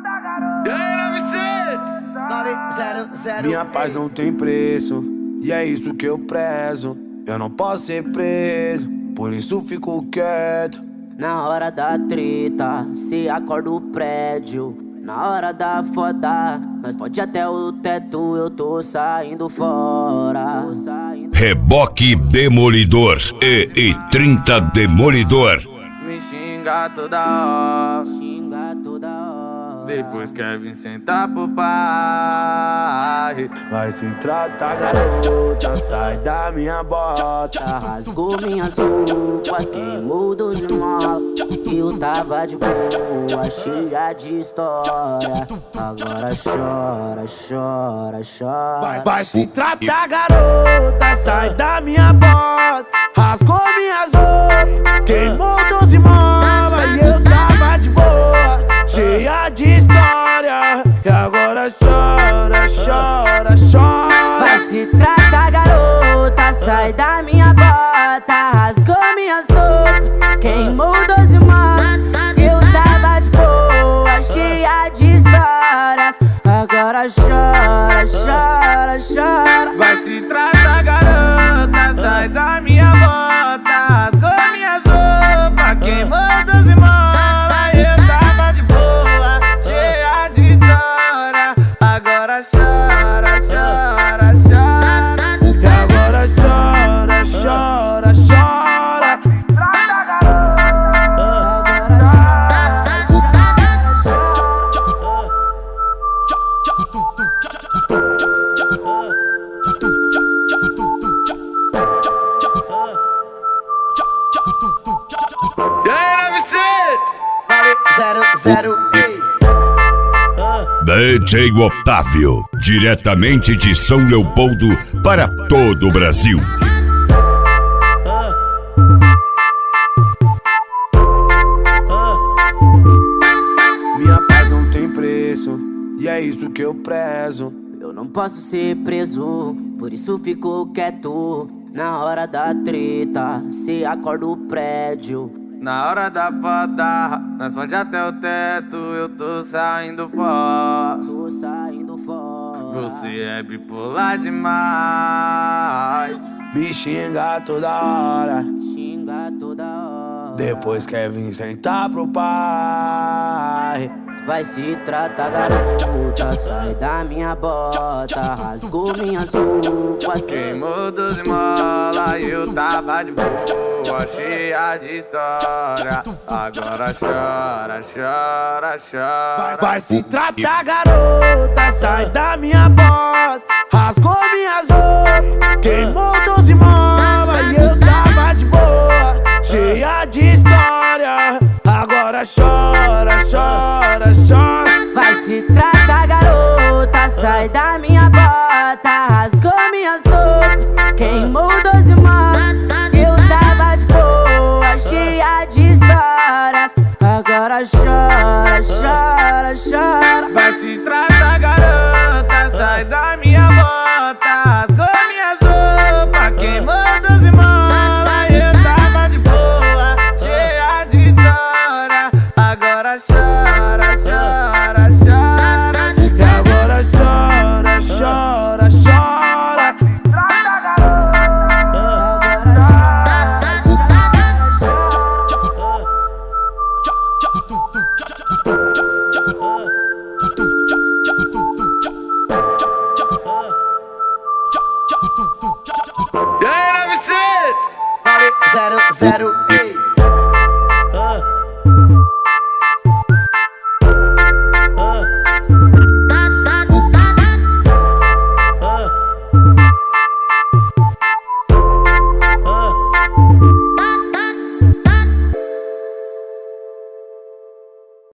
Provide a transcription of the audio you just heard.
Minha paz não tem preço, e é isso que eu prezo. Eu não posso ser preso, por isso fico quieto. Na hora da treta, se acorda o prédio. Na hora da foda, nós pode até o teto, eu tô saindo fora. Reboque Demolidor e 30 Demolidor. Me xinga toda hora, depois quer vir sentar pro pai. Vai se tratar, garota, sai da minha bota. Rasgou minhas roupas, queimou 12 molas. Eu tava de boa, cheia de história. Agora chora, chora, chora. Vai se tratar, garota, sai da minha bota. Rasgou minhas roupas, queimou 12 molas. E eu tava de boa, cheia de história. E agora chora, chora, chora. Vai se tratar, garota, sai da minha bota. Rasgou minhas roupas, queimou 12 molas. Eu tava de boa, cheia de histórias. Agora chora, chora, chora. Vai se tratar, garota, sai da minha bota. Rasgou minhas roupas, queimou 12 molas. Eu tava de boa, cheia de história. Agora chora, chora, chora. E agora chora, chora, chora. DJ Otávio, diretamente de São Leopoldo para todo o Brasil. Minha paz não tem preço, e é isso que eu prezo. Eu não posso ser preso, por isso fico quieto. Na hora da treta, se acorda o prédio. Na hora da foda, nós pode até o teto, eu tô saindo fora. Tô saindo fora. Você é bipolar demais. Me xinga toda hora, Xinga toda hora. depois quer vir sentar pro pai. Vai se tratar, garota, sai da minha bota. Rasgou minhas roupas, Queimou 12 molas e eu tava de boa, cheia de história. Agora chora, chora, chora. Vai se tratar, garota, sai da minha bota. Rasgou minhas roupas, queimou 12 molas. E eu tava de boa, cheia de história. Agora chora, chora, chora. vai se tratar, garota, sai da minha bota. Rasgou minhas roupas, queimou 12 molas. Eu tava de boa, cheia de histórias. Agora chora, chora, chora. Vai se tratar.